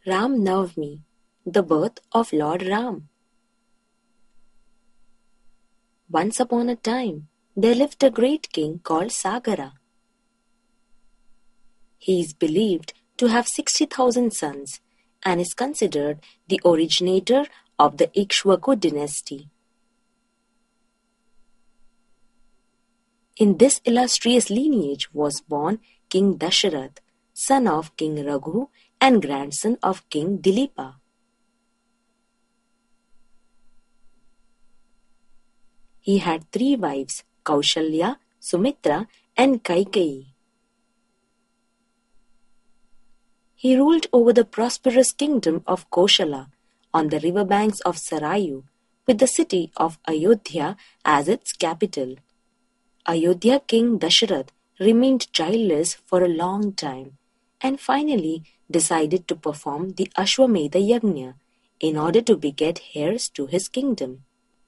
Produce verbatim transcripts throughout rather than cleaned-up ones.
Ram Navami, the birth of Lord Ram. Once upon a time, there lived a great king called Sagara. He is believed to have sixty thousand sons and is considered the originator of the Ikshvaku dynasty. In this illustrious lineage was born King Dasharath, son of King Raghu and grandson of King Dilipa. He had three wives, Kaushalya, Sumitra, and Kaikeyi. He ruled over the prosperous kingdom of Koshala on the riverbanks of Sarayu, with the city of Ayodhya as its capital. Ayodhya King Dasharath remained childless for a long time and finally decided to perform the Ashwamedha Yajna in order to beget heirs to his kingdom.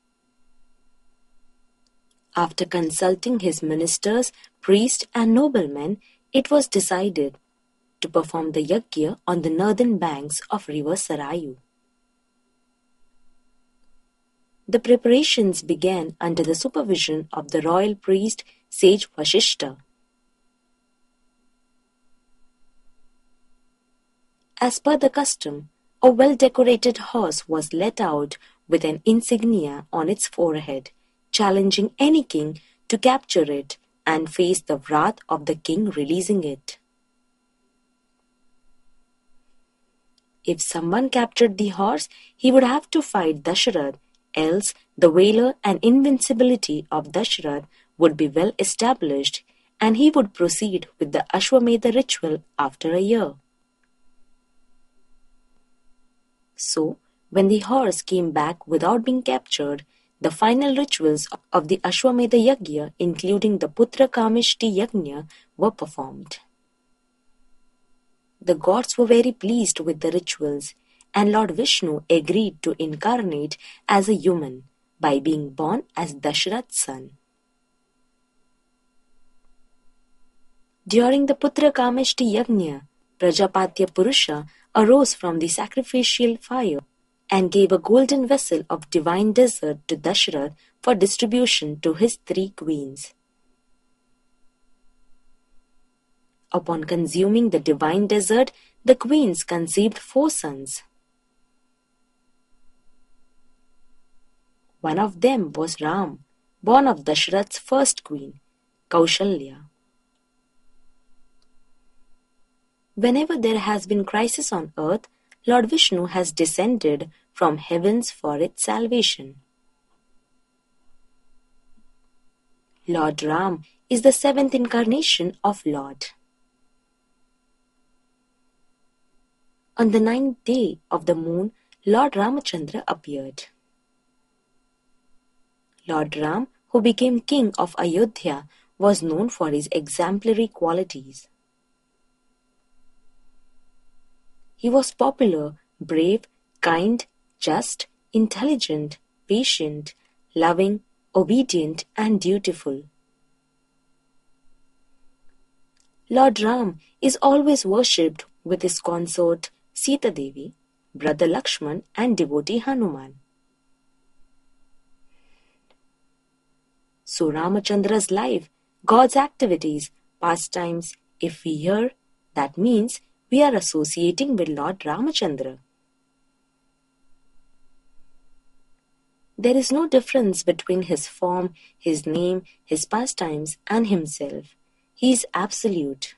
After consulting his ministers, priests, and noblemen, it was decided to perform the yajna on the northern banks of river Sarayu. The preparations began under the supervision of the royal priest sage Vasishta. As per the custom, a well-decorated horse was led out with an insignia on its forehead, challenging any king to capture it and face the wrath of the king releasing it. If someone captured the horse, he would have to fight Dasharath, else the valor and invincibility of Dasharath would be well established and he would proceed with the Ashwamedha ritual after a year. So, when the horse came back without being captured, the final rituals of the Ashwamedha Yajna, including the Putra Kamishti Yajna, were performed. The gods were very pleased with the rituals, and Lord Vishnu agreed to incarnate as a human by being born as Dasharath's son. During the Putra Kamishti Yajna, Prajapatya Purusha arose from the sacrificial fire and gave a golden vessel of divine dessert to Dasharath for distribution to his three queens. Upon consuming the divine dessert, the queens conceived four sons. One of them was Ram, born of Dasharath's first queen, Kaushalya. Whenever there has been crisis on earth, Lord Vishnu has descended from heavens for its salvation. Lord Ram is the seventh incarnation of Lord. On the ninth day of the moon, Lord Ramachandra appeared. Lord Ram, who became king of Ayodhya, was known for his exemplary qualities. He was popular, brave, kind, just, intelligent, patient, loving, obedient, and dutiful. Lord Ram is always worshipped with his consort Sita Devi, brother Lakshman, and devotee Hanuman. So Ramachandra's life, God's activities, pastimes, if we hear, that means we are associating with Lord Ramachandra. There is no difference between his form, his name, his pastimes, and himself. He is absolute.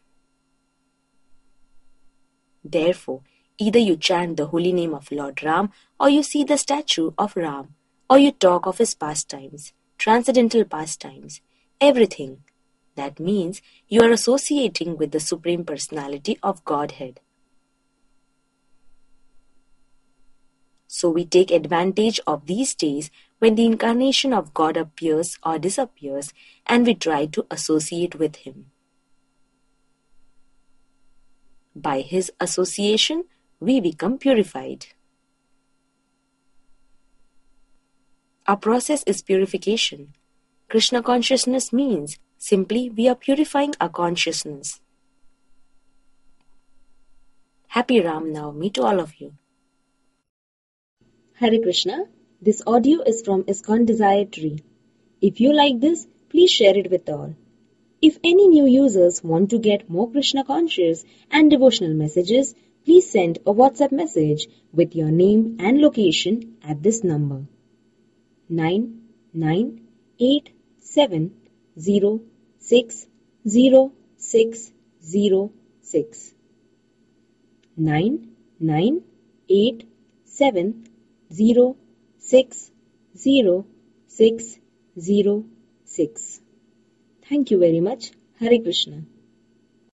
Therefore, either you chant the holy name of Lord Ram, or you see the statue of Ram, or you talk of his pastimes, transcendental pastimes, everything. That means you are associating with the Supreme Personality of Godhead. So we take advantage of these days when the incarnation of God appears or disappears, and we try to associate with him. By his association, we become purified. Our process is purification. Krishna consciousness means simply we are purifying our consciousness. Happy Ram Navami to all of you. Hare Krishna. This audio is from ISKCON Desire Tree. If you like this, please share it with all. If any new users want to get more Krishna conscious and devotional messages, please send a WhatsApp message with your name and location at this number nine nine eight seven zero six zero six zero six nine nine eight seven zero six zero six zero six. Thank you very much. Hare Krishna.